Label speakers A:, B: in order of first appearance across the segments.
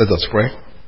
A: Let us pray.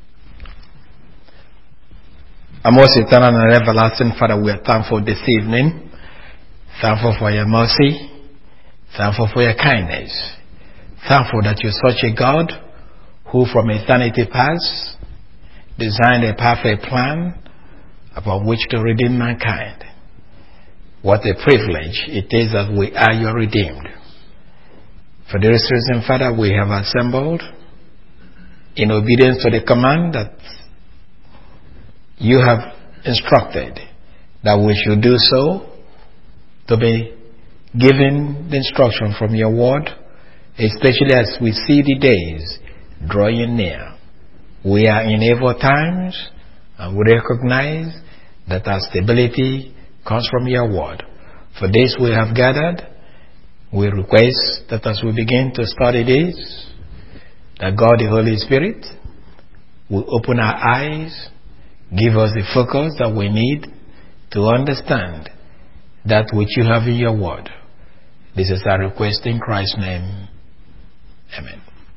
A: Our most eternal and everlasting Father, we are thankful this evening. Thankful for your mercy. Thankful for your kindness. Thankful that you're such a God who from eternity past designed a perfect plan upon which to redeem mankind. What a privilege it is that we are your redeemed. For this reason, Father, we have assembled in obedience to the command that you have instructed that we should do so, to be given the instruction from your word, especially as we see the days drawing near. We are in evil times, and we recognize that our stability comes from your word. For this we have gathered. We request that as we begin to study this, that God the Holy Spirit will open our eyes, give us the focus that we need to understand that which you have in your word. This is our request in Christ's name. Amen.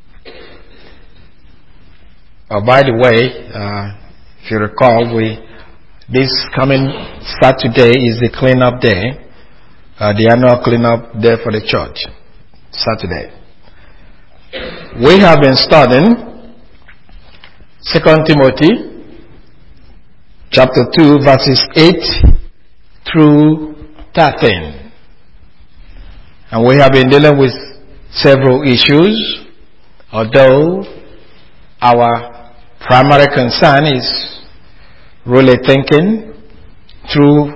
A: By the way, if you recall, this coming Saturday is the cleanup day, the annual cleanup day for the church. Saturday. We have been studying 2 Timothy chapter 2 verses 8 through 13. And we have been dealing with several issues, although our primary concern is really thinking through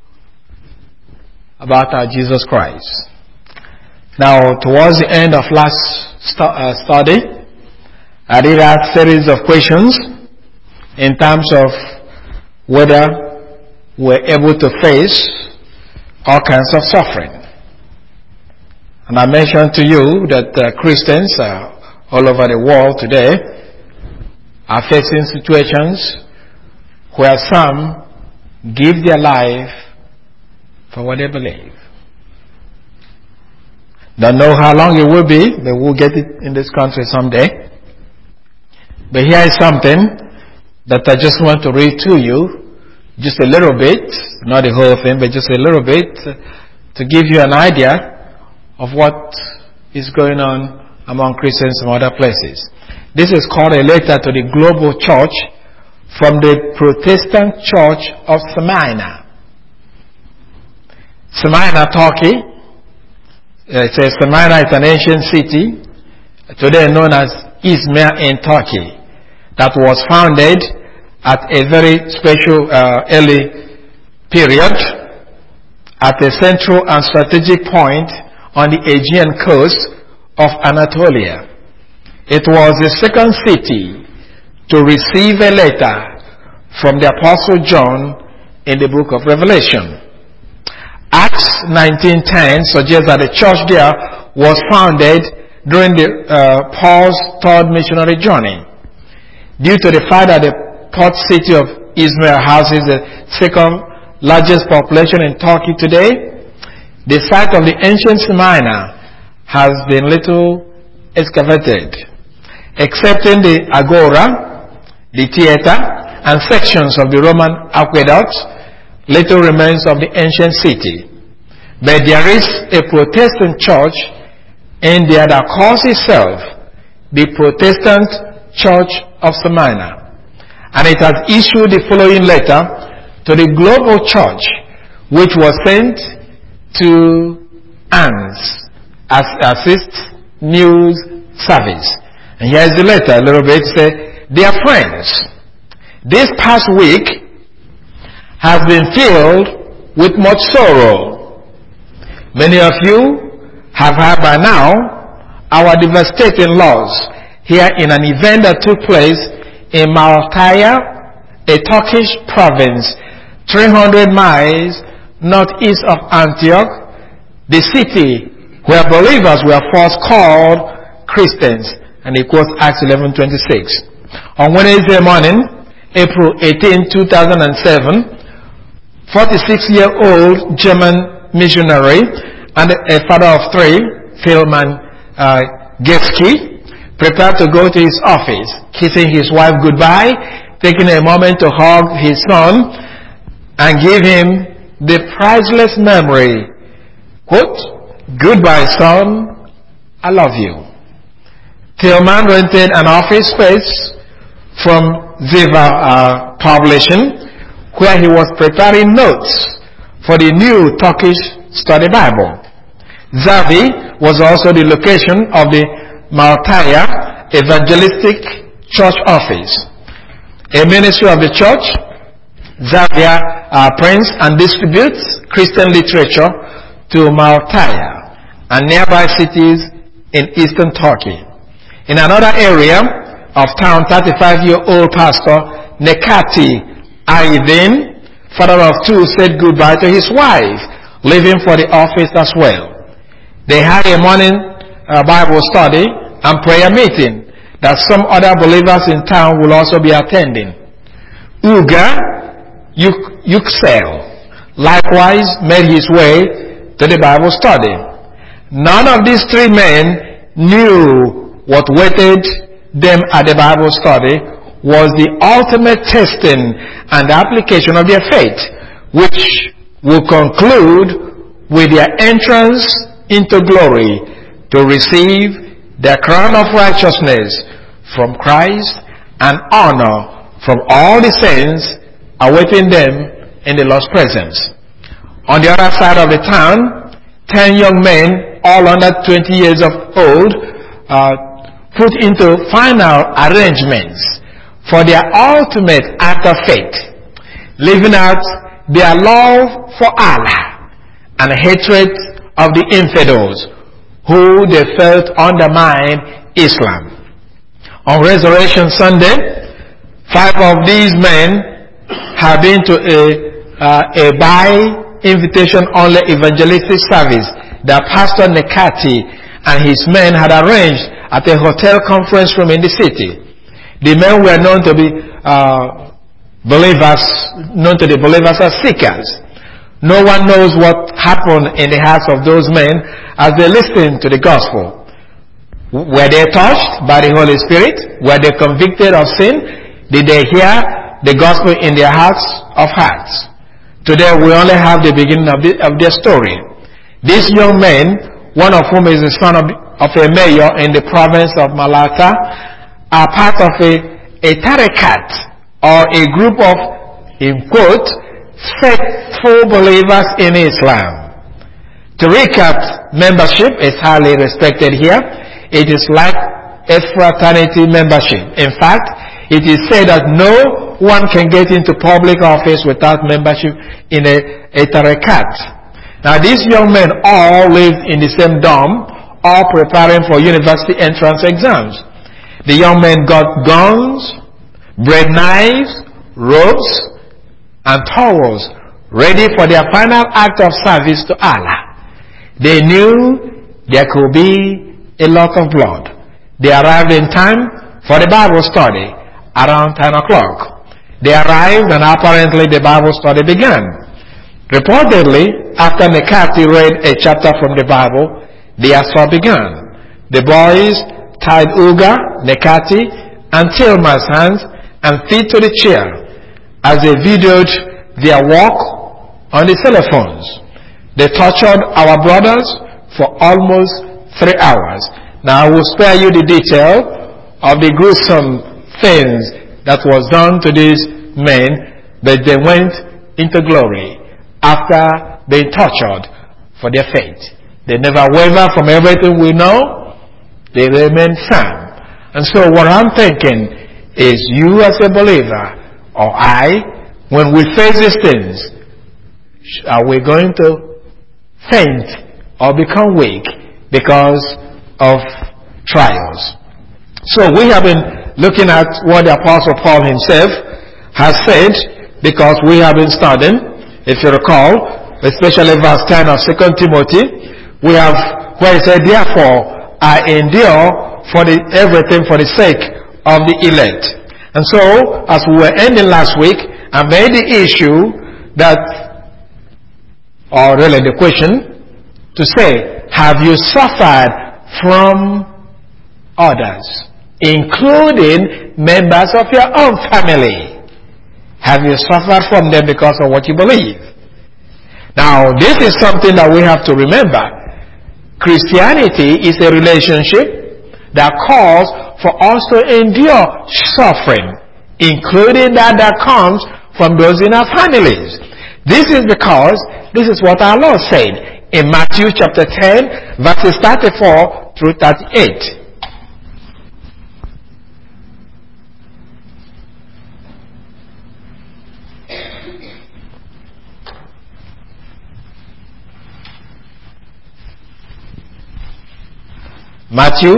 A: about our Jesus Christ. Now, towards the end of last study, I did ask a series of questions in terms of whether we're able to face all kinds of suffering. And I mentioned to you that Christians all over the world today are facing situations where some give their life for what they believe. Don't know how long it will be, but we'll get it in this country someday. But here is something that I just want to read to you, just a little bit, not the whole thing, but just a little bit, to give you an idea of what is going on among Christians in other places. This is called a letter to the global church from the Protestant Church of Smyrna. Smyrna, Turkey. It says Smyrna is an ancient city, today known as Izmir in Turkey, that was founded at a very special early period at a central and strategic point on the Aegean coast of Anatolia. It was the second city to receive a letter from the Apostle John in the book of Revelation. Acts 19:10 suggests that the church there was founded during Paul's third missionary journey. Due to the fact that the port city of Izmir houses the second largest population in Turkey today, the site of the ancient Smyrna has been little excavated, excepting the agora, the theater, and sections of the Roman aqueducts. Little remains of the ancient city. But there is a Protestant church in there that calls itself the Protestant Church of Smyrna. And it has issued the following letter to the global church, which was sent to ANS as Assist News Service. And here's the letter, a little bit. It says, "Dear friends, this past week has been filled with much sorrow. Many of you have heard by now our devastating loss here in an event that took place in Malatya, a Turkish province 300 miles northeast of Antioch, the city where believers were first called Christians." And he quotes Acts 11:26. On Wednesday morning, April 18, 2007, 46-year-old German missionary and a father of three, Philman Getzky, prepared to go to his office kissing his wife goodbye, taking a moment to hug his son and give him the priceless memory. Quote, "Goodbye, son, I love you." Tillman rented an office space from Ziva Publishing, where he was preparing notes for the new Turkish study Bible. Zavi was also the location of the Maltaya Evangelistic Church Office, a ministry of the church. Zavia prints and distributes Christian literature to Maltaya and nearby cities in eastern Turkey. In another area of town, 35-year-old pastor Nekati Aydin, father of two, said goodbye to his wife, leaving for the office as well. They had a morning Bible study and prayer meeting that some other believers in town will also be attending. Uga Yüksel likewise made his way to the Bible study. None of these three men knew what waited them at the Bible study was the ultimate testing and application of their faith, which will conclude with their entrance into glory to receive the crown of righteousness from Christ and honor from all the saints awaiting them in the Lord's presence. On the other side of the town, 10 young men, all under 20 years of old, put into final arrangements for their ultimate act of faith, living out their love for Allah and hatred of the infidels who they felt undermine Islam. On Resurrection Sunday, 5 of these men have been to a by invitation only evangelistic service that Pastor Nekati and his men had arranged at a hotel conference room in the city. The men were known to the believers as seekers. No one knows what happened in the hearts of those men as they listened to the gospel. Were they touched by the Holy Spirit? Were they convicted of sin? Did they hear the gospel in their hearts of hearts? Today we only have the beginning of their story. These young men, one of whom is the son of a mayor in the province of Malata, are part of a tariqat, or a group of, in quote, faithful believers in Islam. Tariqat membership is highly respected here. It is like a fraternity membership. In fact, it is said that no one can get into public office without membership in a tariqat. Now these young men all lived in the same dorm, all preparing for university entrance exams. The young men got guns, bread knives, ropes, and towels ready for their final act of service to Allah. They knew there could be a lot of blood. They arrived in time for the Bible study around 10 o'clock. They arrived and apparently the Bible study began. Reportedly, after Nekati read a chapter from the Bible, the assault began. The boys tied Uga, Nekati, and Tilma's hands and feet to the chair as they videoed their walk on the cell phones. They tortured our brothers for almost 3 hours. Now I will spare you the detail of the gruesome things that was done to these men, but they went into glory after being tortured for their faith. They never waver from everything we know. They remain firm. And so what I'm thinking is, you as a believer, or I, when we face these things, are we going to faint or become weak because of trials? So we have been looking at what the Apostle Paul himself has said, because we have been studying, if you recall, especially verse 10 of 2 Timothy, we have where he said, therefore I endure everything for the sake of the elect. And so, as we were ending last week, I made the issue that, or really the question, to say, have you suffered from others? including members of your own family. Have you suffered from them because of what you believe? Now, this is something that we have to remember. Christianity is a relationship that calls for us to endure suffering, including that comes from those in our families. This is because this is what our Lord said in Matthew chapter 10, verses 34 through 38. Matthew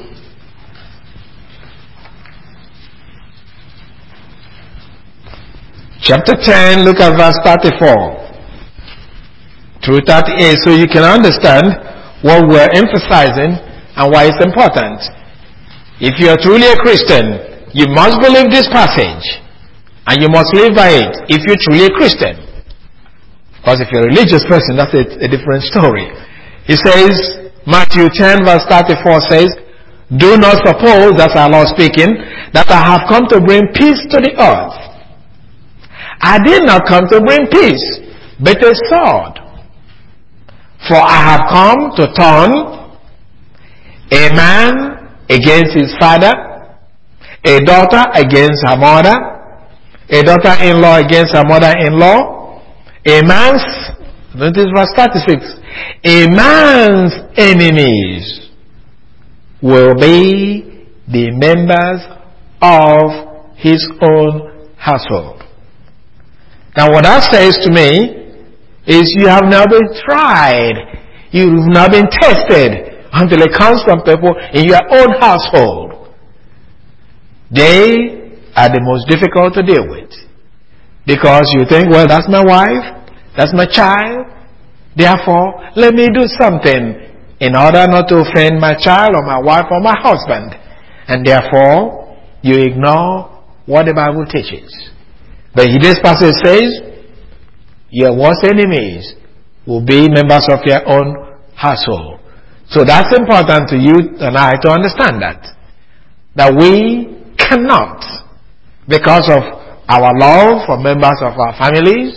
A: chapter 10, look at verse 34 through 38, so you can understand what we're emphasizing and why it's important. If you are truly a Christian, you must believe this passage and you must live by it if you're truly a Christian. Because if you're a religious person, that's a different story. He says, Matthew 10 verse 34 says, "Do not suppose," that's our Lord speaking, "that I have come to bring peace to the earth. I did not come to bring peace, but a sword. For I have come to turn a man against his father, a daughter against her mother, a daughter-in-law against her mother-in-law, notice verse 36, a man's enemies will be the members of his own household." Now what that says to me is you have not been tried. You've not been tested until it comes from people in your own household. They are the most difficult to deal with. Because you think, well, that's my wife, that's my child, therefore, let me do something in order not to offend my child or my wife or my husband. And therefore, you ignore what the Bible teaches. But this passage says, your worst enemies will be members of your own household. So that's important to you and I to understand that we cannot, because of our love for members of our families,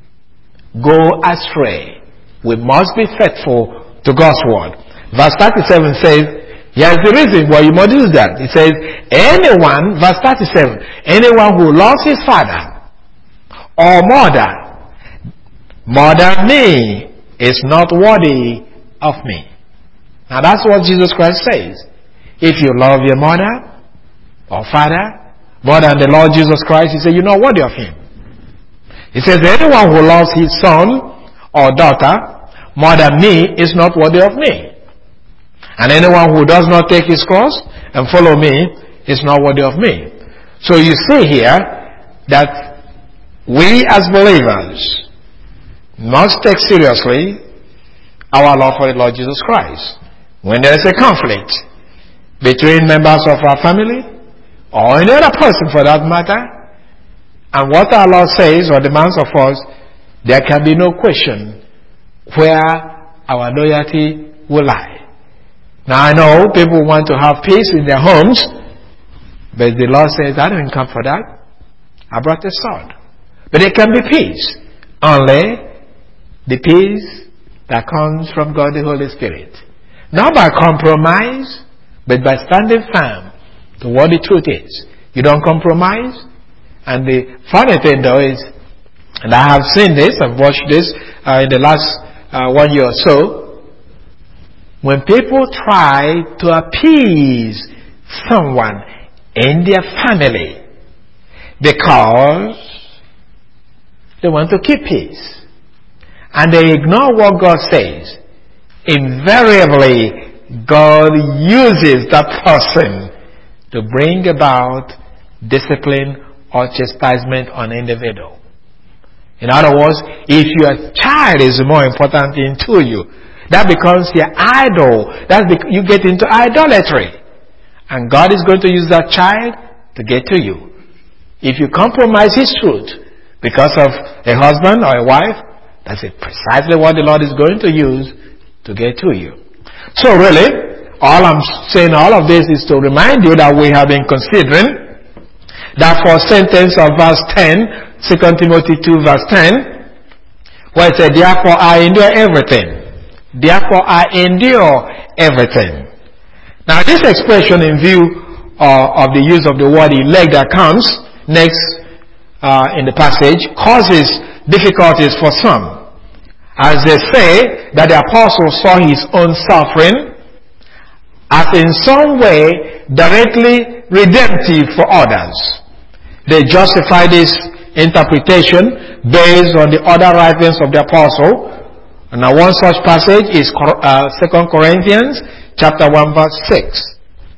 A: go astray. We must be faithful to God's word. Verse 37 says, here's the reason why you must do that. It says, verse 37, anyone who loves his father or mother more than me is not worthy of me. Now that's what Jesus Christ says. If you love your mother or father more than the Lord Jesus Christ, he said, you're not worthy of him. He says, anyone who loves his son or daughter more than me is not worthy of me. And anyone who does not take his cross and follow me is not worthy of me. So you see here that we as believers must take seriously our love for the Lord Jesus Christ. When there is a conflict between members of our family or any other person for that matter, and what our Lord says or demands of us, there can be no question where our loyalty will lie. Now I know people want to have peace in their homes, but the Lord says, I didn't come for that. I brought the sword. But there can be peace, only the peace that comes from God the Holy Spirit. Not by compromise, but by standing firm to what the truth is. You don't compromise. And the funny thing though is, and I have seen this, I've watched this in the last 1 year or so, when people try to appease someone in their family because they want to keep peace, and they ignore what God says, invariably God uses that person to bring about discipline or chastisement on an individual. In other words, if your child is more important to you, that becomes your idol. You get into idolatry. And God is going to use that child to get to you. If you compromise his truth because of a husband or a wife, that's precisely what the Lord is going to use to get to you. So really, All I'm saying, all of this is to remind you that we have been considering that first sentence of verse 10, 2 Timothy 2 verse 10, where it said, therefore I endure everything. Therefore I endure everything. Now this expression, in view of the use of the word elect that comes next in the passage, causes difficulties for some, as they say that the apostle saw his own suffering as in some way directly redemptive for others. They justify this interpretation based on the other writings of the apostle. And now one such passage is 2 Corinthians chapter 1 verse 6.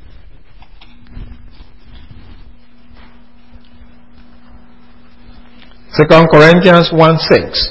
A: 2 Corinthians 1:6.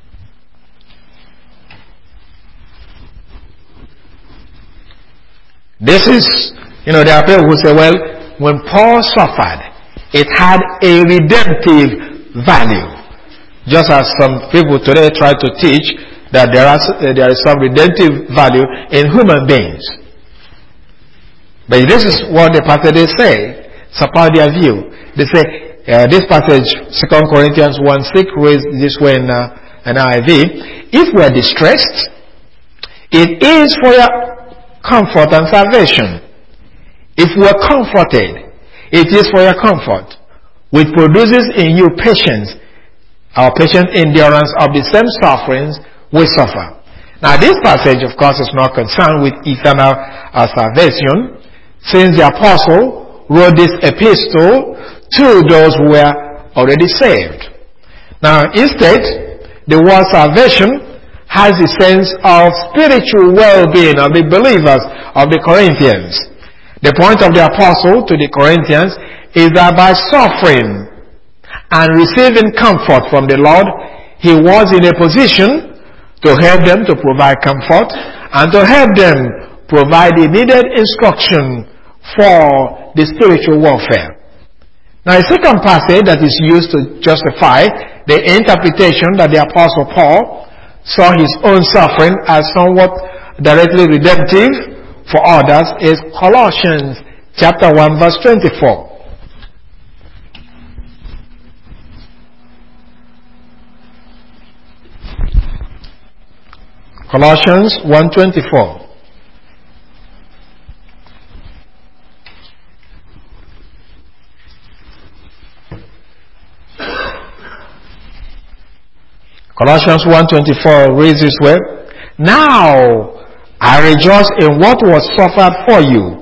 A: This is, there are people who say, well, when Paul suffered, it had a redemptive value. Just as some people today try to teach that there is some redemptive value in human beings. But this is what the passages say, support their view. They say, this passage, 2 Corinthians 1:6, reads this way in NIV, if we are distressed, it is for your comfort and salvation. If we are comforted, it is for your comfort, which produces in you patience, our patient endurance of the same sufferings we suffer. Now this passage, of course, is not concerned with eternal salvation, since the apostle wrote this epistle to those who were already saved. Now instead, the word salvation has a sense of spiritual well-being of the believers of the Corinthians. The point of the apostle to the Corinthians is that by suffering and receiving comfort from the Lord, he was in a position to help them to provide comfort and to help them provide the needed instruction for the spiritual warfare. Now, a second passage that is used to justify the interpretation that the apostle Paul saw his own suffering as somewhat directly redemptive for others is Colossians chapter 1 verse 24. Colossians 1:24. Colossians 1:24 reads this way, now I rejoice in what was suffered for you.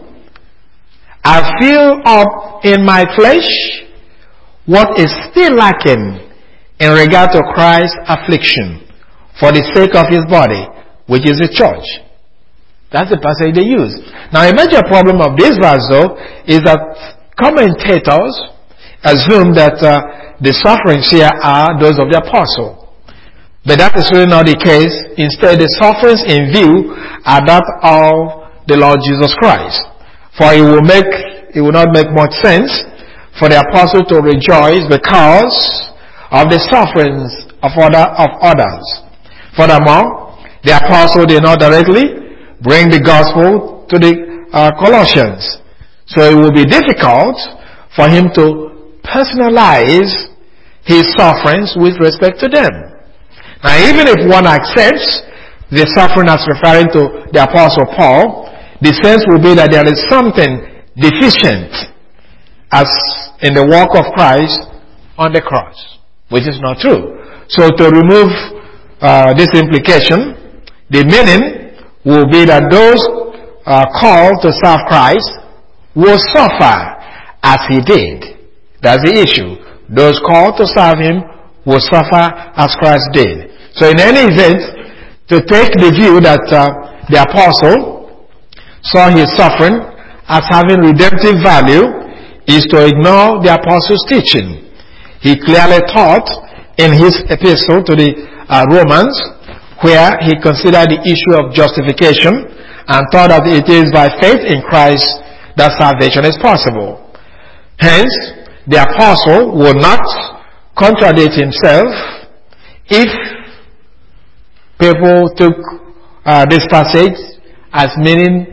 A: I fill up in my flesh what is still lacking in regard to Christ's affliction for the sake of his body, which is the church. That's the passage they use. Now a major problem of this verse though is that commentators assume that the sufferings here are those of the apostle. But that is really not the case. Instead, the sufferings in view are that of the Lord Jesus Christ. For it will not make much sense for the apostle to rejoice because of the sufferings of others. Furthermore, the apostle did not directly bring the gospel to the Colossians. So it will be difficult for him to personalize his sufferings with respect to them. Now, even if one accepts the suffering as referring to the apostle Paul, the sense will be that there is something deficient as in the work of Christ on the cross, which is not true. So to remove this implication, the meaning will be that those called to serve Christ will suffer as he did. That's the issue. Those called to serve him will suffer as Christ did. So in any event, to take the view that the apostle saw his suffering as having redemptive value is to ignore the apostle's teaching. He clearly taught in his epistle to the Romans, where he considered the issue of justification and taught that it is by faith in Christ that salvation is possible. Hence, the apostle would not contradict himself if people took this passage as meaning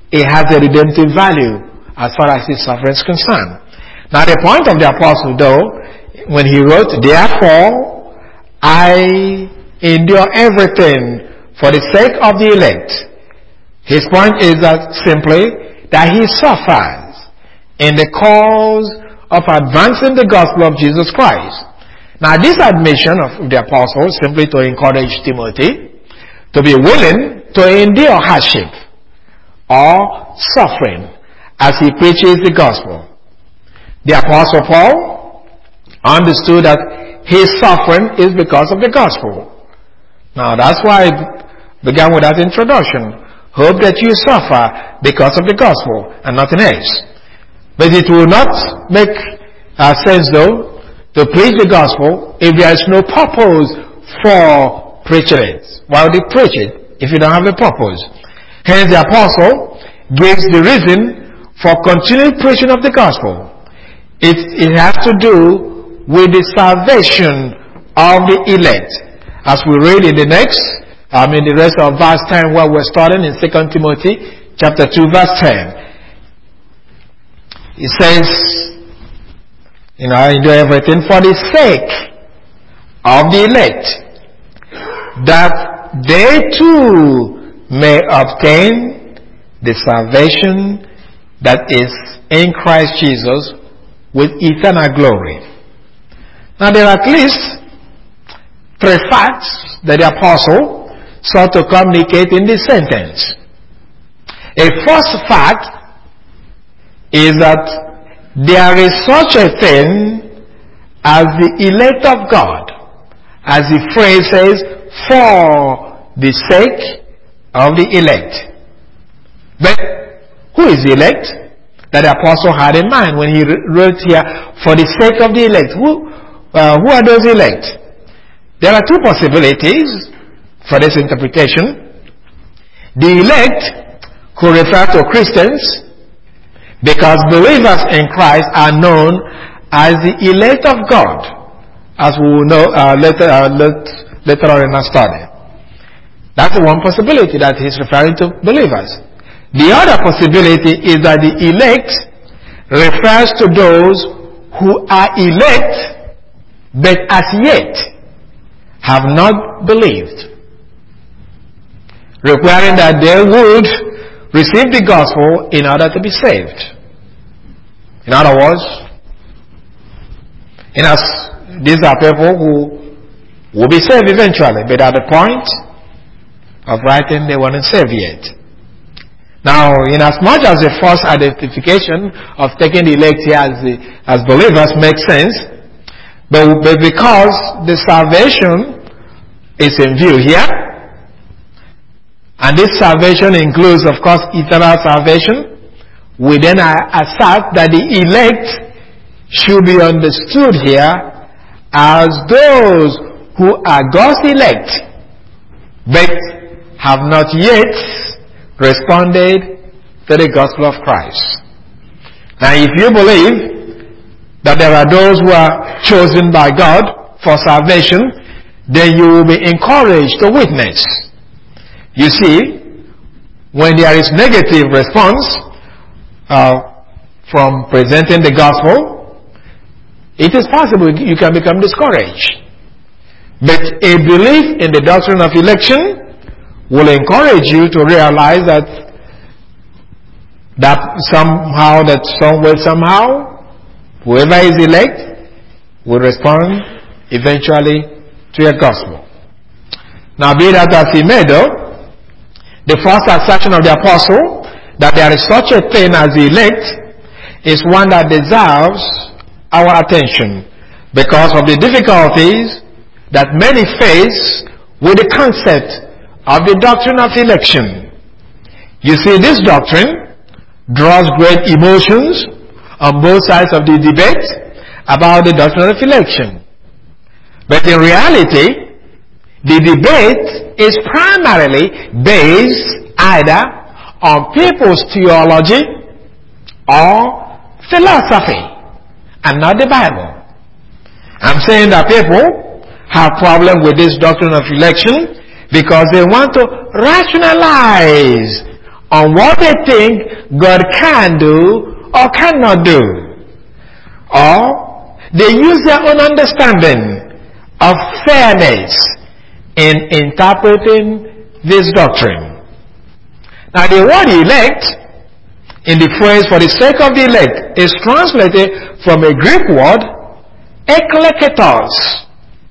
A: it has a redemptive value as far as his suffering is concerned. Now the point of the apostle, though, when he wrote, therefore I endure everything for the sake of the elect, his point is that simply that he suffers in the cause of advancing the gospel of Jesus Christ. Now this admission of the apostle simply to encourage Timothy to be willing to endure hardship or suffering as he preaches the gospel. The apostle Paul understood that his suffering is because of the gospel. Now that's why I began with that introduction. Hope that you suffer because of the gospel and nothing else. But it will not make sense, though, to preach the gospel if there is no purpose for preaching it. Why would you preach it if you don't have a purpose? Hence the apostle gives the reason for continued preaching of the gospel. It has to do with the salvation of the elect. As we read in the rest of verse 10, where we're starting in 2 Timothy chapter 2 verse 10. It says, I do everything for the sake of the elect, that they too may obtain the salvation that is in Christ Jesus with eternal glory. Now there are at least 3 facts that the apostle sought to communicate in this sentence. A first fact is that there is such a thing as the elect of God, as the phrase says, for the sake of the elect. But who is the elect that the apostle had in mind when he wrote here, for the sake of the elect? Who are those elect? There are 2 possibilities for this interpretation. The elect could refer to Christians, because believers in Christ are known as the elect of God, as we will know later on in our study. That's the one possibility that he's referring to believers. The other possibility is that the elect refers to those who are elect but as yet have not believed, requiring that they would receive the gospel in order to be saved. In other words, these are people who will be saved eventually, but at the point of writing, they weren't saved yet. Now, in as much as the first identification of taking the elect here as believers makes sense, but because the salvation is in view here, and this salvation includes, of course, eternal salvation, we then assert that the elect should be understood here as those who are God's elect, but have not yet responded to the gospel of Christ. Now, if you believe that there are those who are chosen by God for salvation, then you will be encouraged to witness. You see, when there is negative response from presenting the gospel, it is possible you can become discouraged. But a belief in the doctrine of election will encourage you to realize that somehow, whoever is elect will respond eventually to your gospel. Now, be that as he may, though, the first assertion of the apostle that there is such a thing as the elect is one that deserves our attention because of the difficulties that many face with the concept of the doctrine of election. You see, this doctrine draws great emotions on both sides of the debate about the doctrine of election. But in reality, the debate is primarily based either on people's theology or philosophy and not the Bible. I'm saying that people have problem with this doctrine of election because they want to rationalize on what they think God can do or cannot do. Or they use their own understanding of fairness in interpreting this doctrine. Now the word elect in the phrase for the sake of the elect is translated from a Greek word ekleketos.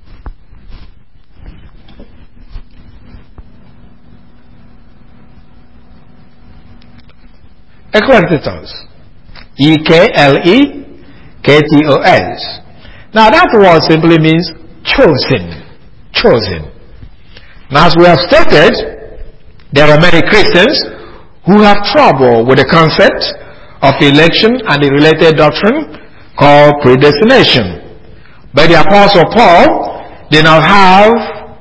A: Ekleketos. E-K-L-E-K-T-O-S. Now that word simply means chosen. Chosen. Now as we have stated, there are many Christians who have trouble with the concept of election and the related doctrine called predestination. But the Apostle Paul did not have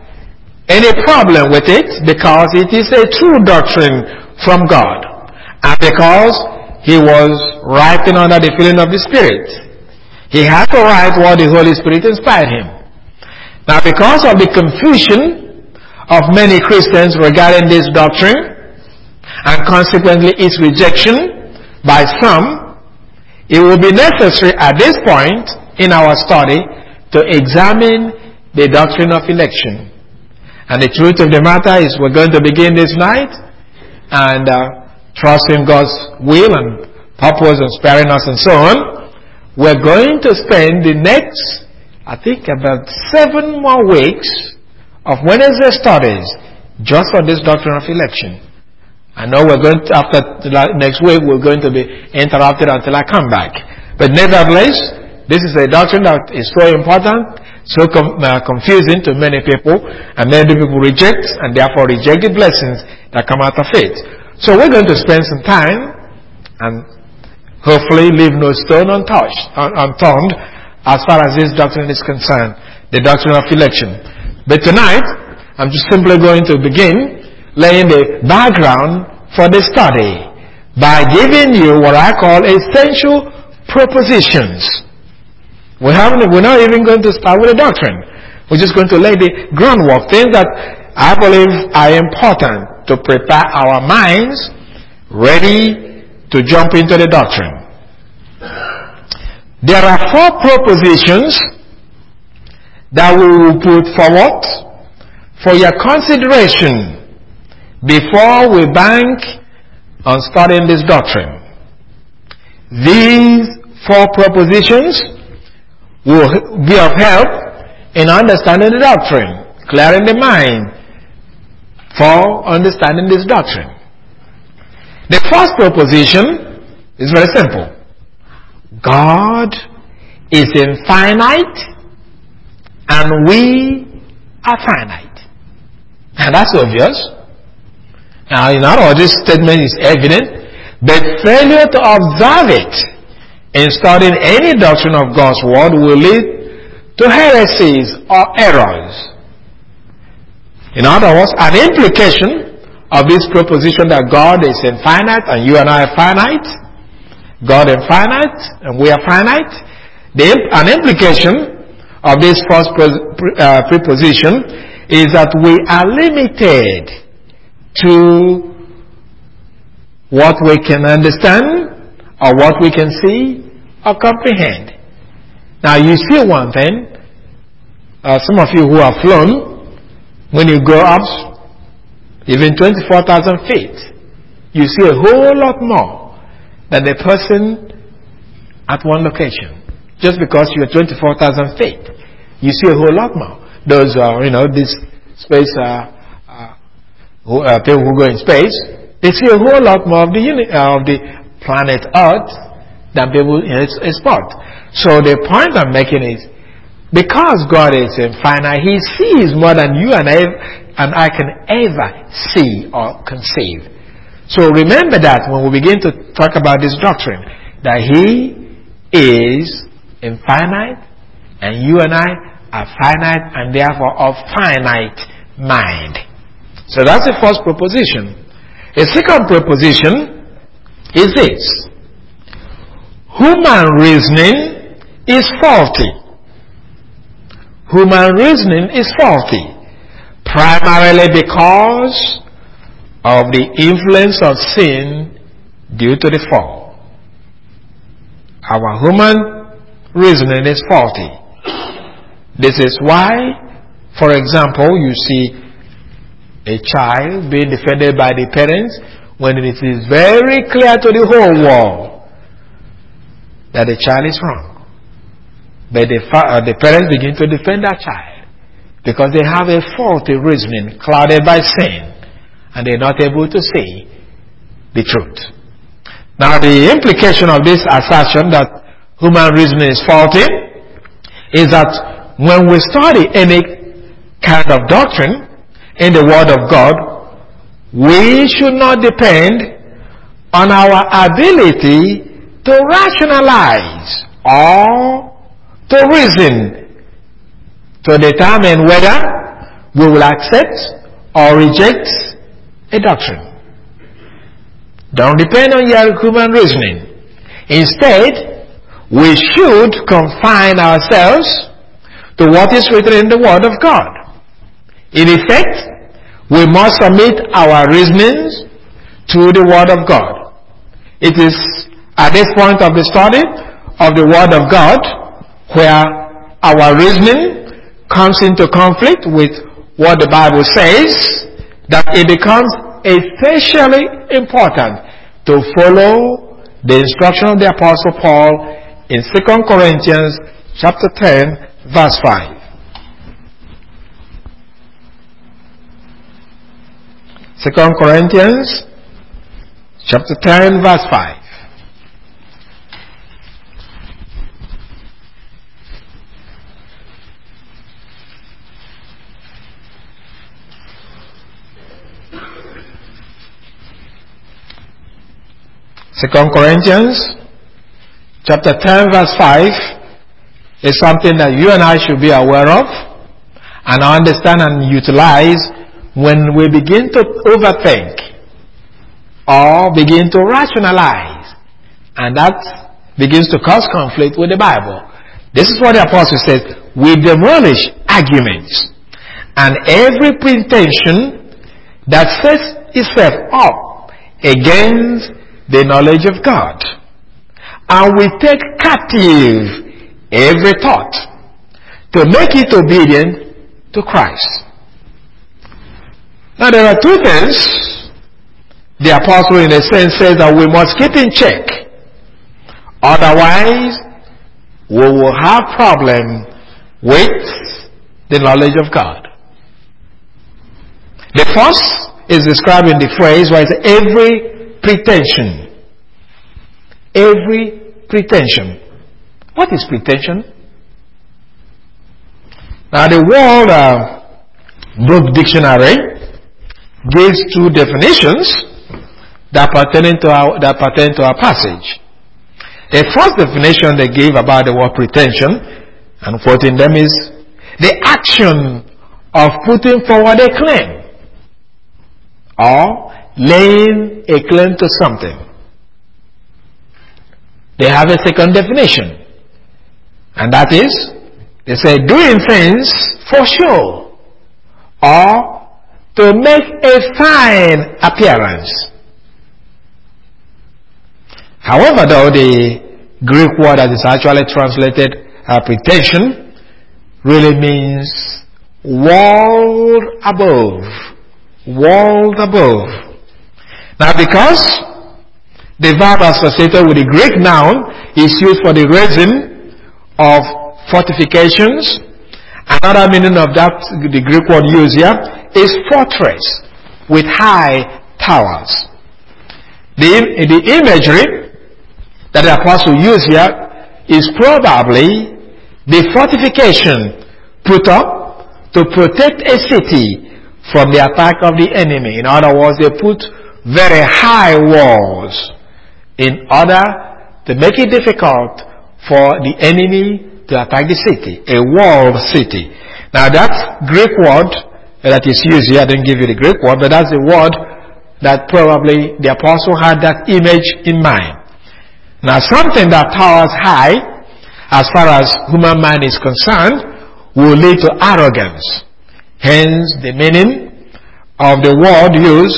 A: any problem with it because it is a true doctrine from God. And because he was writing under the feeling of the Spirit, he had to write what the Holy Spirit inspired him. Now because of the confusion of many Christians regarding this doctrine, and consequently its rejection by some, it will be necessary at this point in our study to examine the doctrine of election. And the truth of the matter is we're going to begin this night and trusting God's will and purpose and sparing us and so on. We're going to spend the next, I think, about 7 more weeks of Wednesday studies just on this doctrine of election. I know we're going to, after next week, we're going to be interrupted until I come back. But nevertheless, this is a doctrine that is so important, so confusing to many people, and many people reject, and therefore reject the blessings that come out of it. So we're going to spend some time, and hopefully leave no stone unturned, as far as this doctrine is concerned, the doctrine of election. But tonight, I'm just simply going to begin laying the background for the study by giving you what I call essential propositions. We're not even going to start with a doctrine. We're just going to lay the groundwork, things that I believe are important to prepare our minds ready to jump into the doctrine. There are 4 propositions that we will put forward for your consideration before we bank on studying this doctrine. These 4 propositions will be of help in understanding the doctrine, clearing the mind for understanding this doctrine. The first proposition is very simple. God is infinite and we are finite. And that's obvious. Now, in other words, this statement is evident, but failure to observe it in studying any doctrine of God's Word will lead to heresies or errors. In other words, an implication of this proposition that God is infinite and you and I are finite, God infinite and we are finite, an implication of this first preposition is that we are limited to what we can understand or what we can see or comprehend. Now you see one thing, some of you who have flown, when you go up even 24,000 feet, you see a whole lot more than the person at one location. Just because you're 24,000 feet, you see a whole lot more. Those are, this space, people who go in space, they see a whole lot more of the planet Earth than people in a spot. So the point I'm making is, because God is infinite, He sees more than you and I can ever see or conceive. So remember that when we begin to talk about this doctrine, that He is infinite and you and I are finite and therefore of finite mind. So that's the first proposition. A second proposition is this: human reasoning is faulty. Human reasoning is faulty, primarily because of the influence of sin due to the fall. Our human reasoning is faulty. This is why, for example, you see a child being defended by the parents when it is very clear to the whole world that the child is wrong. But the parents begin to defend that child because they have a faulty reasoning clouded by sin and they're not able to see the truth. Now, the implication of this assertion that human reasoning is faulty is that when we study any kind of doctrine in the Word of God, we should not depend on our ability to rationalize or to reason to determine whether we will accept or reject a doctrine. Don't depend on your human reasoning. Instead, we should confine ourselves to what is written in the Word of God. In effect, we must submit our reasonings to the Word of God. It is at this point of the study of the Word of God where our reasoning comes into conflict with what the Bible says that it becomes especially important to follow the instruction of the Apostle Paul in 2 Corinthians chapter 10 verse 5. 2 Corinthians chapter 10 verse 5. Second Corinthians chapter 10 verse 5 is something that you and I should be aware of and understand and utilize when we begin to overthink or begin to rationalize, and that begins to cause conflict with the Bible. This is what the apostle says: we demolish arguments and every pretension that sets itself up against the knowledge of God, and we take captive every thought to make it obedient to Christ. Now, there are two things the apostle in a sense says that we must keep in check. Otherwise, we will have problem with the knowledge of God. The first is described in the phrase where it's every pretension. Every pretension. What is pretension? Now, the World Book Dictionary gives two definitions that pertain to our passage. The first definition they give about the word pretension, and quoting them, is the action of putting forward a claim or laying a claim to something. They have a second definition, and that is, they say doing things for show or to make a fine appearance. However, though, the Greek word that is actually translated pretension really means world above. World above. Now, because the verb associated with the Greek noun is used for the raising of fortifications, another meaning of that, the Greek word used here, is fortress with high towers. The imagery that the apostle used here is probably the fortification put up to protect a city from the attack of the enemy. In other words, they put very high walls in order to make it difficult for the enemy to attack the city, a walled city. Now, that Greek word that is used here, I didn't give you the Greek word, but that's the word that probably the apostle had that image in mind. Now, something that towers high, as far as human mind is concerned, will lead to arrogance. Hence, the meaning of the word used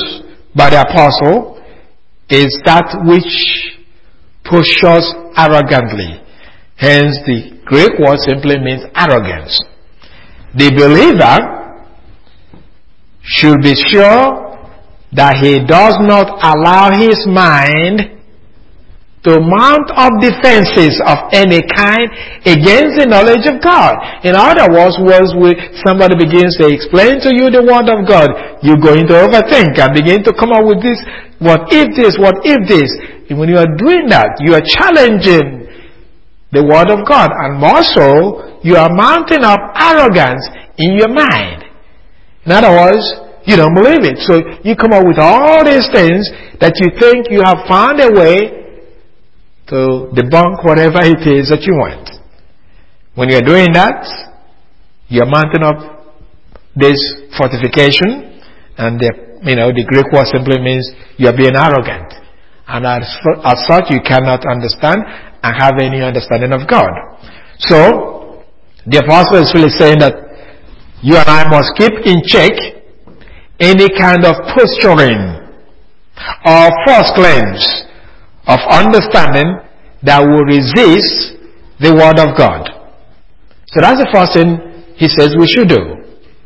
A: by the apostle is that which pushes arrogantly. Hence, the Greek word simply means arrogance. The believer should be sure that he does not allow his mind to mount up defenses of any kind against the knowledge of God. In other words, somebody begins to explain to you the word of God, you're going to overthink and begin to come up with this, what if this, what if this. And when you are doing that, you are challenging the word of God, and more so, you are mounting up arrogance in your mind. In other words, you don't believe it. So you come up with all these things that you think you have found a way to debunk whatever it is that you want. When you're doing that, you're mounting up this fortification, and the Greek word simply means you're being arrogant. And as such, you cannot understand and have any understanding of God. So, the apostle is really saying that you and I must keep in check any kind of posturing or false claims of understanding that will resist the word of God. So that's the first thing he says we should do.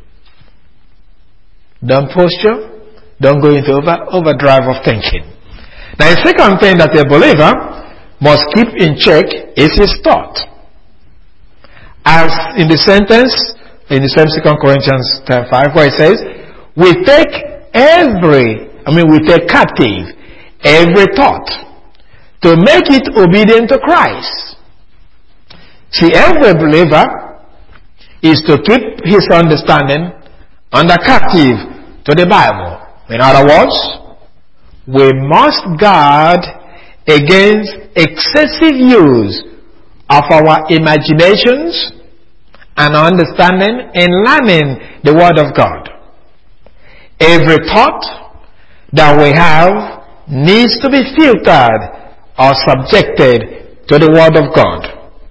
A: Don't posture. Don't go into overdrive of thinking. Now, the second thing that a believer must keep in check is his thought. As in the sentence, in the same 2 Corinthians 10:5, where it says, we take captive every thought to make it obedient to Christ. See, every believer is to keep his understanding under captive to the Bible. In other words, we must guard against excessive use of our imaginations and understanding in learning the Word of God. Every thought that we have needs to be filtered or subjected to the Word of God.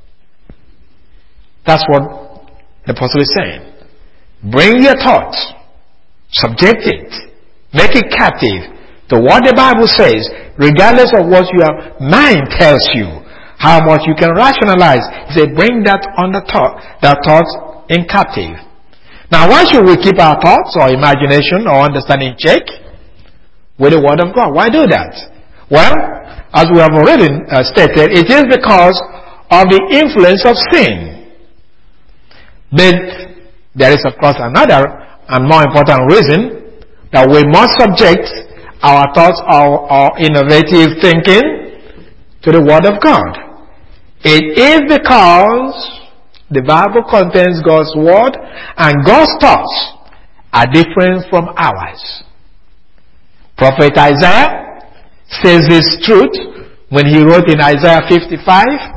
A: That's what the apostle is saying. Bring your thoughts, subject it, make it captive to what the Bible says, regardless of what your mind tells you, how much you can rationalize. He said, bring that thoughts in captive. Now, why should we keep our thoughts or imagination or understanding in check? With the Word of God. Why do that? Well, as we have already stated, it is because of the influence of sin. But there is, of course, another and more important reason that we must subject our thoughts, our innovative thinking to the Word of God. It is because the Bible contains God's Word and God's thoughts are different from ours. Prophet Isaiah says this truth when he wrote in Isaiah 55.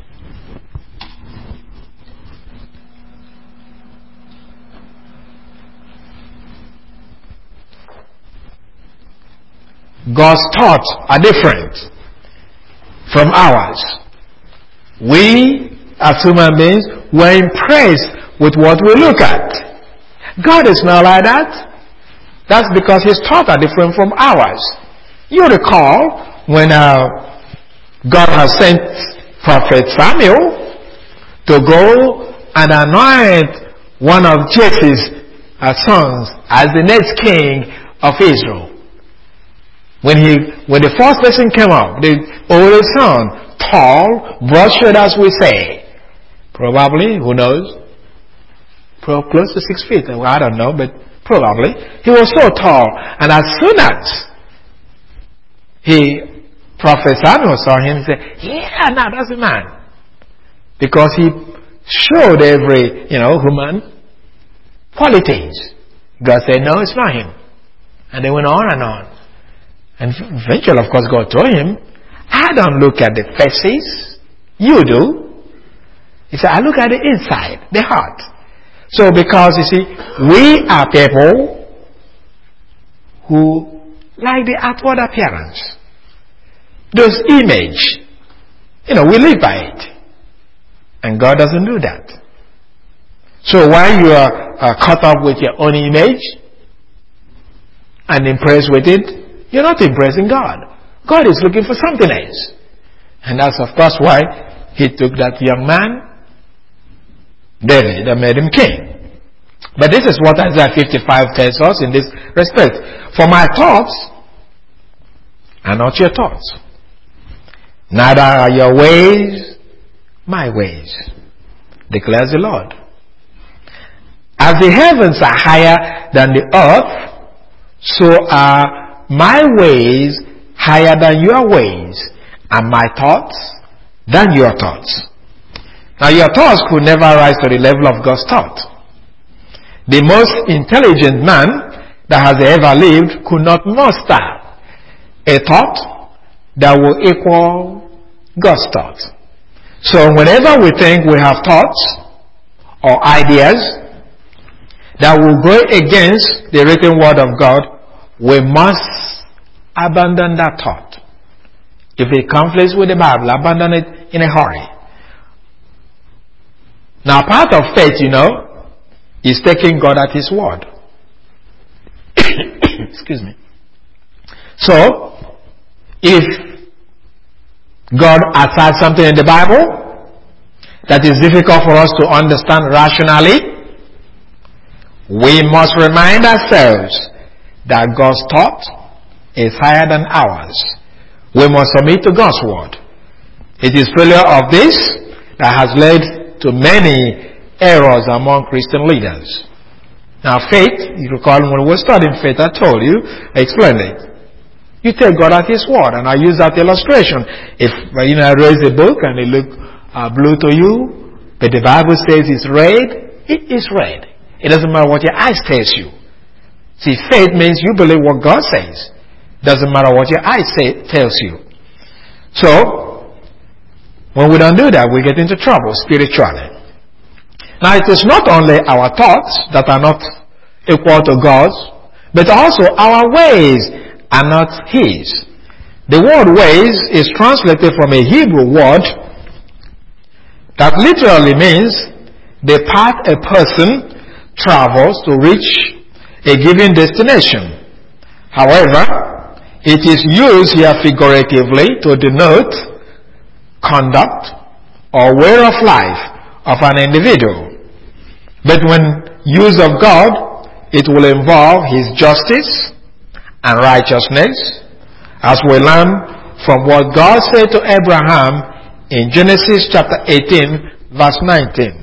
A: God's thoughts are different from ours. We, as human beings, were impressed with what we look at. God is not like that. That's because His thoughts are different from ours. You recall when God has sent Prophet Samuel to go and anoint one of Jesse's sons as the next king of Israel. When the first person came up, the oldest son, tall, broad-shouldered as we say, probably, who knows, close to 6 feet, well, I don't know, but probably. He was so tall, and as soon as Prophet Samuel saw him, he said, yeah, now that's the man. Because he showed every, human qualities. God said, no, it's not him. And they went on and on. And eventually, of course, God told him, I don't look at the faces. You do. He said, I look at the inside, the heart. So because, you see, we are people who like the outward appearance. Those image, we live by it. And God doesn't do that. So while you are caught up with your own image and impressed with it, you're not impressing God. God is looking for something else. And that's of course why he took that young man, David, and made him king. But this is what Isaiah 55 tells us in this respect. For my thoughts are not your thoughts, neither are your ways my ways, declares the Lord. As the heavens are higher than the earth, so are my ways higher than your ways, and my thoughts than your thoughts. Now your thoughts could never rise to the level of God's thought. The most intelligent man that has ever lived could not muster a thought that will equal God's thought. So whenever we think we have thoughts or ideas that will go against the written word of God, we must abandon that thought. If it conflicts with the Bible, abandon it in a hurry. Now part of faith, is taking God at His word. Excuse me. So, if God has said something in the Bible that is difficult for us to understand rationally, we must remind ourselves that God's thought is higher than ours. We must submit to God's word. It is failure of this that has led to many errors among Christian leaders. Now faith, you recall when we were studying faith, I told you, I explained it. You take God at His word, and I use that illustration. If I raise a book and it look blue to you, but the Bible says it's red, it is red. It doesn't matter what your eyes tells you. See, faith means you believe what God says. Doesn't matter what your eyes tells you. So, when we don't do that, we get into trouble spiritually. Now, it is not only our thoughts that are not equal to God's, but also our ways are not His. The word ways is translated from a Hebrew word that literally means the path a person travels to reach a given destination. However, it is used here figuratively to denote conduct or way of life of an individual. But when used of God, it will involve His justice and righteousness, as we learn from what God said to Abraham in Genesis chapter 18, verse 19.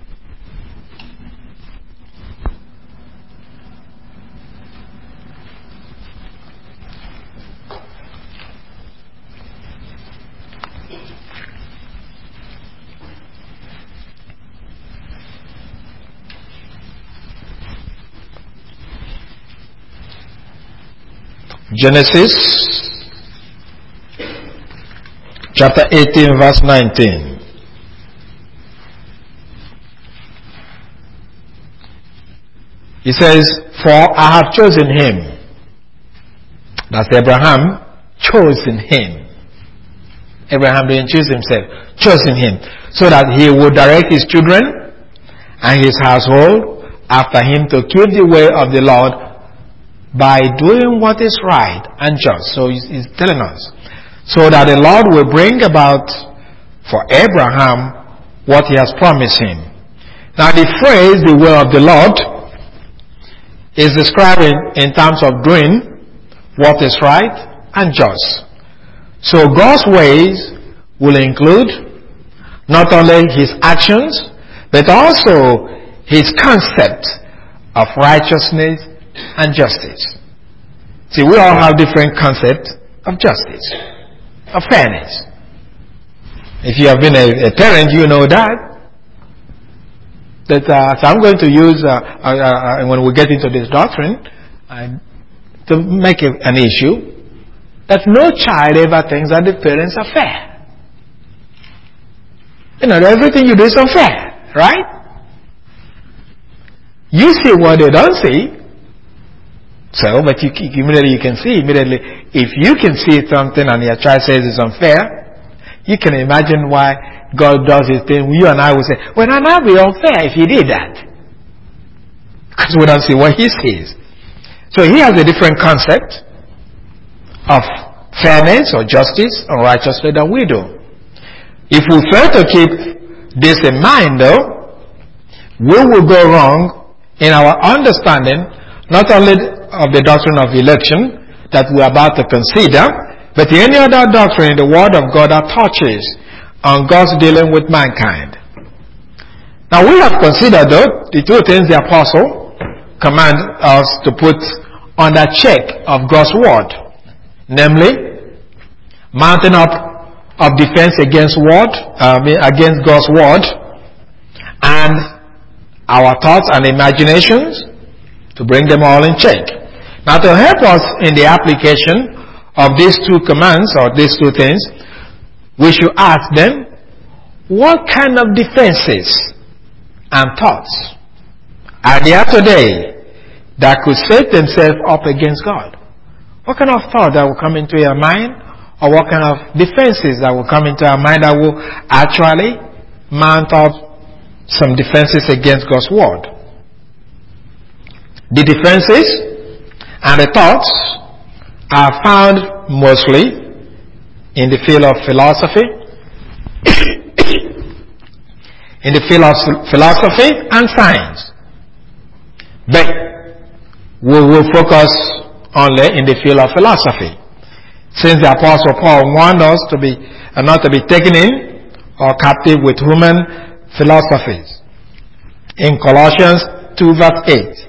A: Genesis chapter 18 verse 19. He says, for I have chosen him. That's Abraham, chosen him. Abraham didn't choose himself, chosen him, so that he would direct his children and his household after him to keep the way of the Lord by doing what is right and just. So he's telling us, so that the Lord will bring about for Abraham what He has promised him. Now the phrase, the way of the Lord, is describing in terms of doing what is right and just. So God's ways will include not only His actions, but also His concept of righteousness and justice. See, we all have different concepts of justice, of fairness. If you have been a parent, you know that. So I'm going to use, when we get into this doctrine, to make an issue, that no child ever thinks that the parents are fair. Everything you do is unfair, right? You see what they don't see. So, but immediately you can see, if you can see something and your child says it's unfair, you can imagine why God does His thing. You and I will say, well, now that would be unfair if He did that. Because we don't see what He sees. So He has a different concept of fairness or justice or righteousness than we do. If we fail to keep this in mind, though, we will go wrong in our understanding not only of the doctrine of election that we are about to consider, but any other doctrine in the Word of God that touches on God's dealing with mankind. Now we have considered, though, the two things the apostle commands us to put under check of God's Word, namely mounting up of defense against God's Word, and our thoughts and imaginations, to bring them all in check. Now, to help us in the application of these two commands or these two things, we should ask them, what kind of defenses and thoughts are there today that could set themselves up against God? What kind of thought that will come into your mind, or what kind of defenses that will come into our mind that will actually mount up some defenses against God's Word? The defenses and the thoughts are found mostly in the field of philosophy, in the field of philosophy and science. But we will focus only in the field of philosophy, since the Apostle Paul warned us to be not to be taken in or captive with human philosophies. In Colossians 2 verse 8.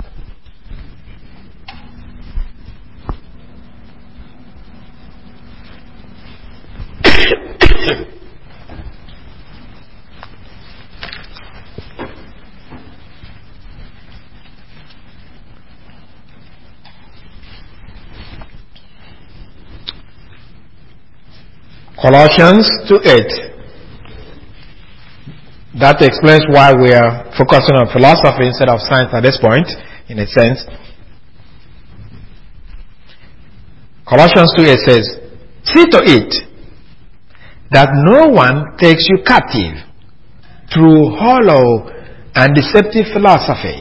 A: Colossians 2:8. That explains why we are focusing on philosophy instead of science at this point, in a sense. Colossians 2:8 says, "See to it that no one takes you captive through hollow and deceptive philosophy."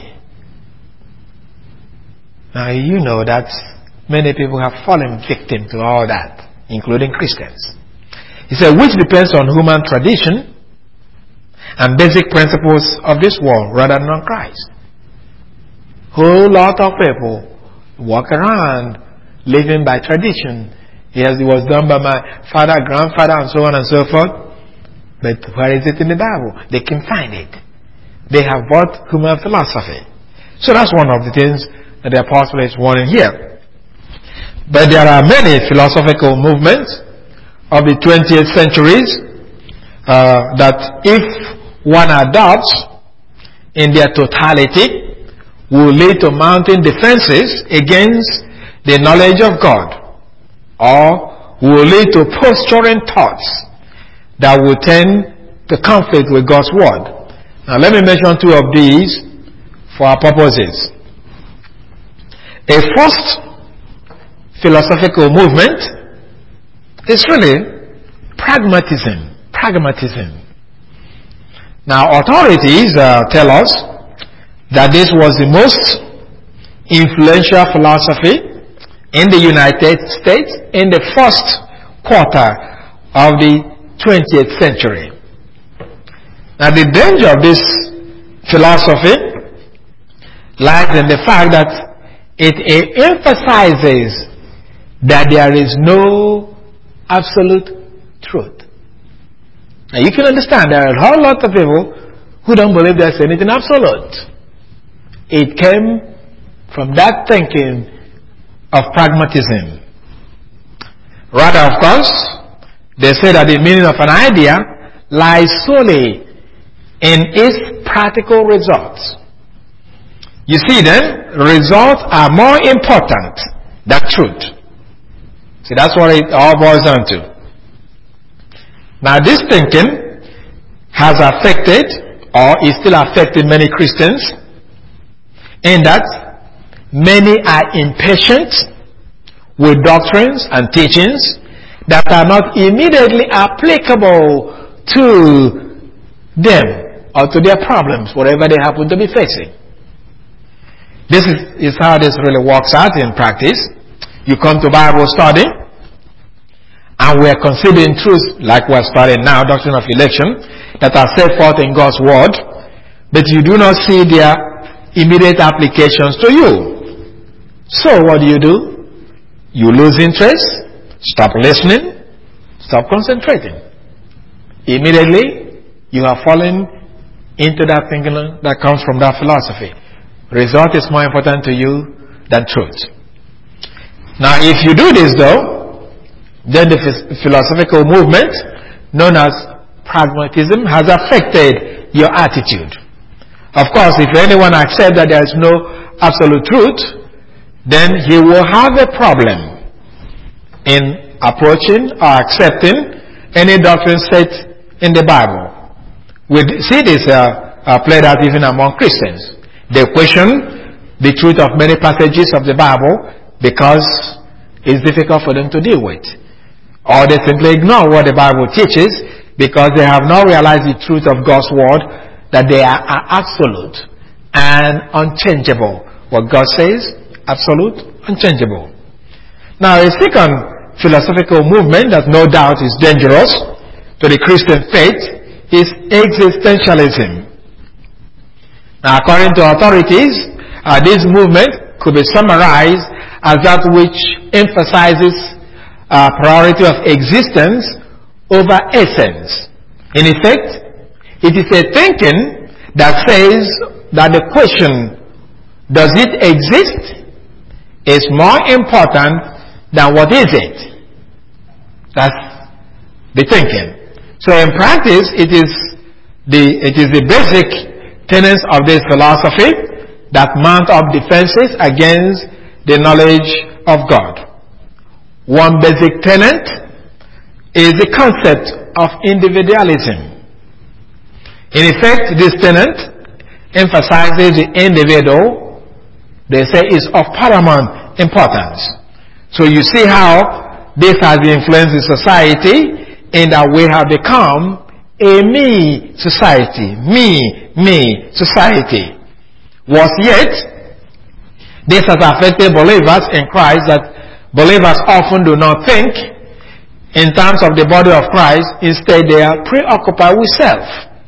A: Now you know that many people have fallen victim to all that, including Christians. He said, which depends on human tradition and basic principles of this world rather than on Christ. Whole lot of people walk around living by tradition. Yes, it was done by my father, grandfather, and so on and so forth. But where is it in the Bible? They can find it. They have bought human philosophy. So that's one of the things that the apostle is warning here. But there are many philosophical movements of the 20th centuries that if one adopts in their totality will lead to mounting defenses against the knowledge of God, or will lead to posturing thoughts that will tend to conflict with God's Word. Now let me mention two of these for our purposes. A first philosophical movement is really pragmatism. Now, authorities tell us that this was the most influential philosophy in the United States in the first quarter of the 20th century. Now, the danger of this philosophy lies in the fact that it emphasizes that there is no absolute truth. Now you can understand there are a whole lot of people who don't believe there's anything absolute. It came from that thinking of pragmatism. Rather, of course, they say that the meaning of an idea lies solely in its practical results. You see then, results are more important than truth. See, that's what it all boils down to. Now, this thinking has affected, or is still affecting many Christians, in that many are impatient with doctrines and teachings that are not immediately applicable to them or to their problems, whatever they happen to be facing. This is how this really works out in practice. You come to Bible study, and we're considering truths like we're studying now, doctrine of election, that are set forth in God's Word, but you do not see their immediate applications to you. So what do? You lose interest, stop listening, stop concentrating. Immediately, you are falling into that thinking that comes from that philosophy. Result is more important to you than truth. Now, if you do this though, then the philosophical movement known as pragmatism has affected your attitude. Of course, if anyone accepts that there is no absolute truth, then he will have a problem in approaching or accepting any doctrine set in the Bible. We see this played out even among Christians. They question the truth of many passages of the Bible because it's difficult for them to deal with. Or they simply ignore what the Bible teaches because they have not realized the truth of God's Word, that they are absolute and unchangeable. What God says, absolute, unchangeable. Now, a second philosophical movement that no doubt is dangerous to the Christian faith is existentialism. Now, according to authorities, this movement could be summarized as that which emphasizes priority of existence over essence. In effect, it is a thinking that says that the question, does it exist, is more important than what is it. That's the thinking. So in practice, it is the basic tenets of this philosophy that mount up defenses against the knowledge of God. One basic tenet is the concept of individualism. In effect, this tenet emphasizes the individual, they say, is of paramount importance. So you see how this has influenced the society in that we have become a me society. Me society. Worse yet, this has affected believers in Christ, that believers often do not think in terms of the body of Christ. Instead, they are preoccupied with self.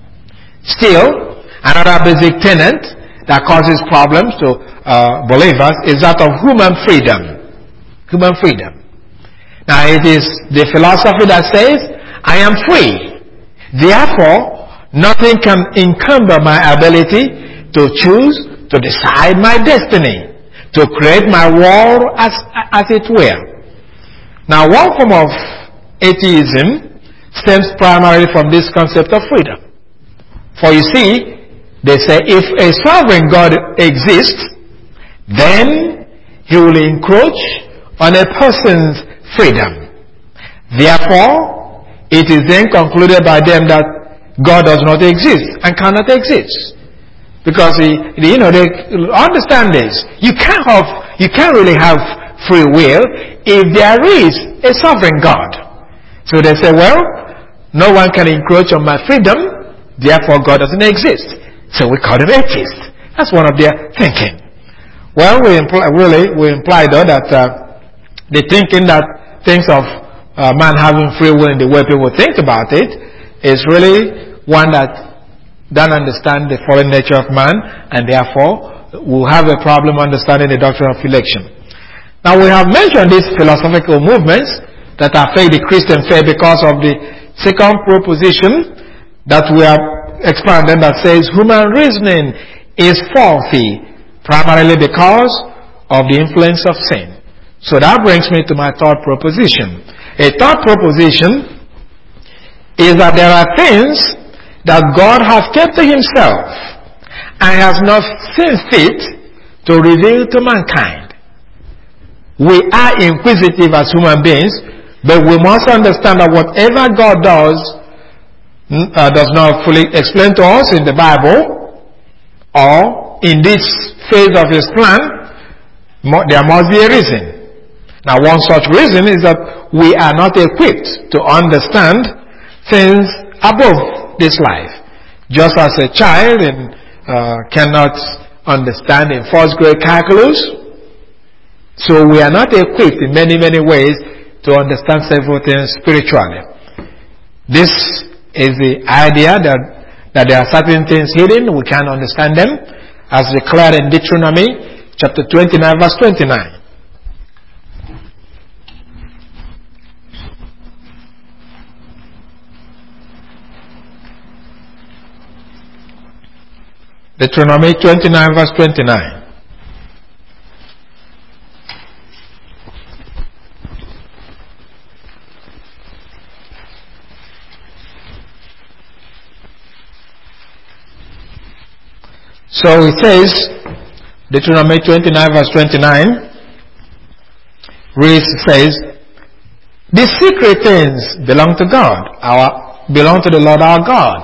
A: Still, another basic tenet that causes problems to believers is that of human freedom. Human freedom. Now, it is the philosophy that says, I am free. Therefore, nothing can encumber my ability to choose, to decide my destiny, to create my world as it were. Now, one form of atheism stems primarily from this concept of freedom. For you see, they say if a sovereign God exists, then he will encroach on a person's freedom. Therefore, it is then concluded by them that God does not exist and cannot exist. Because they understand this. You can't really have free will if there is a sovereign God. So they say, well, no one can encroach on my freedom, therefore God doesn't exist. So we call them atheists. That's one of their thinking. Well, we imply though that the thinking that thinks of man having free will in the way people think about it is really one that doesn't understand the fallen nature of man, and therefore will have a problem understanding the doctrine of election. Now, we have mentioned these philosophical movements that affect the Christian faith because of the second proposition that we have expanded, that says human reasoning is faulty primarily because of the influence of sin. So that brings me to my third proposition. A third proposition is that there are things that God has kept to himself and has not seen fit to reveal to mankind. We are inquisitive as human beings, but we must understand that whatever God does not fully explain to us in the Bible or in this phase of his plan, there must be a reason. Now, one such reason is that we are not equipped to understand things above this life. Just as a child cannot understand in first grade calculus, So we are not equipped in many, many ways to understand several things spiritually. This is the idea that there are certain things hidden, we can't understand them, as declared in Deuteronomy chapter 29 verse 29. Deuteronomy 29 verse 29. So it says, Deuteronomy 29 verse 29, says, the secret things belong to God, belong to the Lord our God.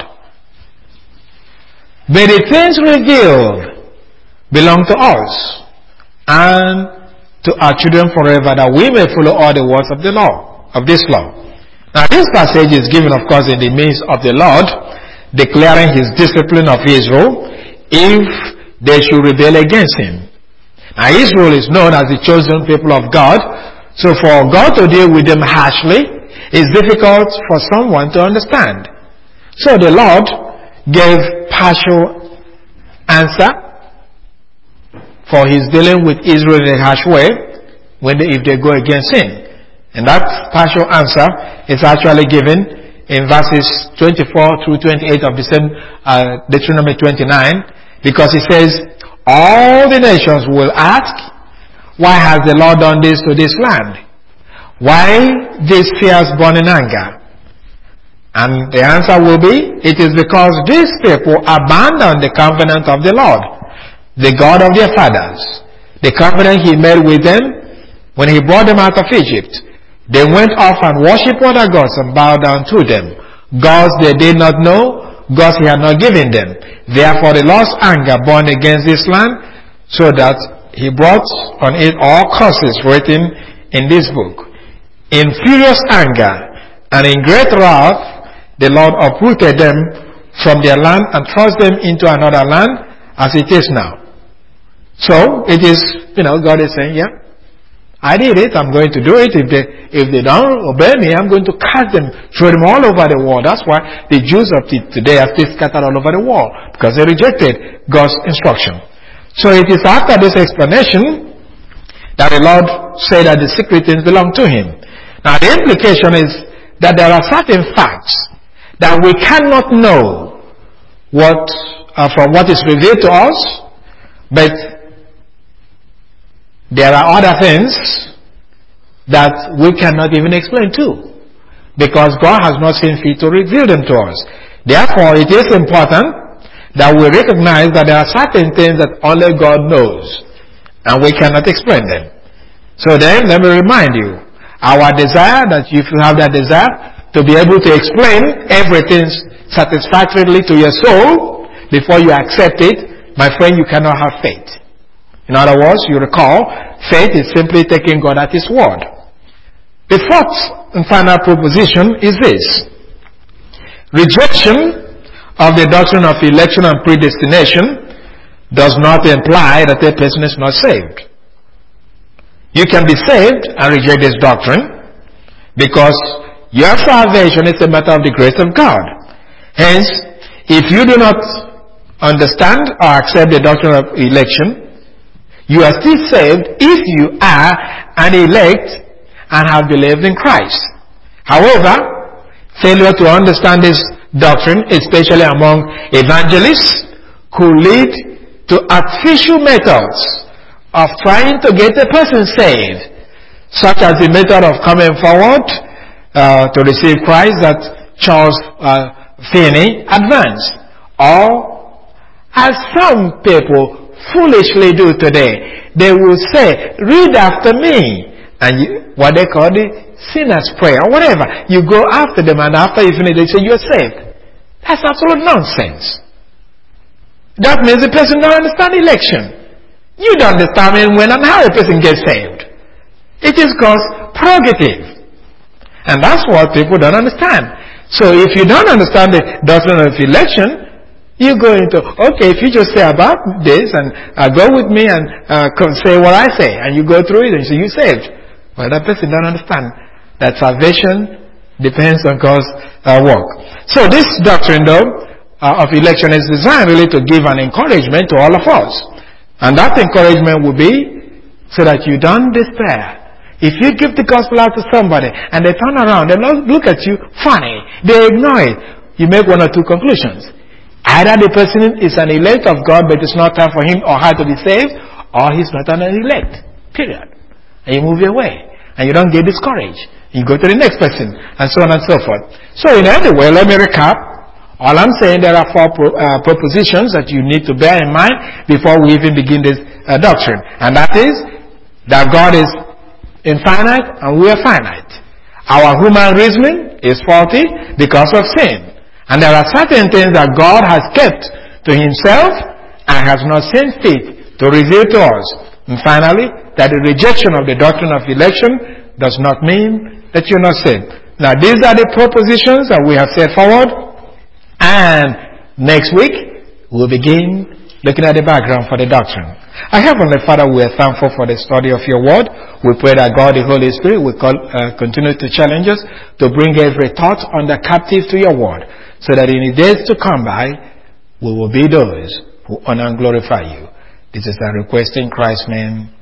A: But the things revealed belong to us and to our children forever, that we may follow all the words of the law, of this law. Now this passage is given, of course, in the midst of the Lord declaring his discipline of Israel if they should rebel against him. Now Israel is known as the chosen people of God, so for God to deal with them harshly is difficult for someone to understand. So the Lord gave partial answer for his dealing with Israel in a harsh way if they go against him. And that partial answer is actually given in verses 24 through 28 of the same Deuteronomy 29, because he says, all the nations will ask, why has the Lord done this to this land? Why this fierce burning anger? And the answer will be, it is because these people abandoned the covenant of the Lord, the God of their fathers, the covenant he made with them when he brought them out of Egypt. They went off and worshipped other gods and bowed down to them, gods they did not know, gods he had not given them. Therefore the Lord's anger burned against this land, so that he brought on it all curses written in this book. In furious anger and in great wrath, the Lord uprooted them from their land and thrust them into another land, as it is now. So it is, God is saying, yeah, I did it, I'm going to do it. If they don't obey me, I'm going to cast them, throw them all over the world. That's why the Jews of today are still scattered all over the world, because they rejected God's instruction. So it is after this explanation that the Lord said that the secret things belong to him. Now the implication is that there are certain facts that we cannot know from what is revealed to us, but there are other things that we cannot even explain to, because God has not seen fit to reveal them to us. Therefore, it is important that we recognize that there are certain things that only God knows, and we cannot explain them. So then, let me remind you, our desire, that if you have that desire to be able to explain everything satisfactorily to your soul before you accept it, my friend, you cannot have faith. In other words, you recall, faith is simply taking God at his word. The fourth and final proposition is this: rejection of the doctrine of election and predestination does not imply that a person is not saved. You can be saved and reject this doctrine, because your salvation is a matter of the grace of God. Hence, if you do not understand or accept the doctrine of election, you are still saved if you are an elect and have believed in Christ. However, failure to understand this doctrine, especially among evangelists, could lead to artificial methods of trying to get a person saved, such as the method of coming forward to receive Christ that Charles Finney advanced, or as some people foolishly do today. They will say, read after me, and what they call the sinner's prayer or whatever. You go after them, and after you finish, they say you're saved. That's absolute nonsense. That means the person don't understand election. You don't understand when and how a person gets saved. It is God's prerogative, and that's what people don't understand. So if you don't understand the doctrine of election, You go into, okay, if you just say about this and go with me and say what I say, and you go through it and so you're saved. Well, that person don't understand that salvation depends on God's work. So this doctrine, though, of election is designed really to give an encouragement to all of us. And that encouragement will be so that you don't despair. If you give the gospel out to somebody and they turn around and look at you funny, they ignore it, you make one or two conclusions. Either the person is an elect of God, but it's not time for him or her to be saved, or he's not an elect. Period. And you move your way. And you don't get discouraged. You go to the next person, and so on and so forth. So in any way, let me recap. All I'm saying, there are four propositions that you need to bear in mind before we even begin this doctrine. And that is that God is infinite and we are finite. Our human reasoning is faulty because of sin. And there are certain things that God has kept to himself and has not seen fit to reveal to us. And finally, that the rejection of the doctrine of election does not mean that you're not saved. Now, these are the propositions that we have set forward. And next week, we'll begin looking at the background for the doctrine. Our Heavenly Father, we are thankful for the study of your word. We pray that God, the Holy Spirit, will continue to challenge us to bring every thought under captive to your word, so that in the days to come by, we will be those who honor and glorify you. This is our request in Christ's name.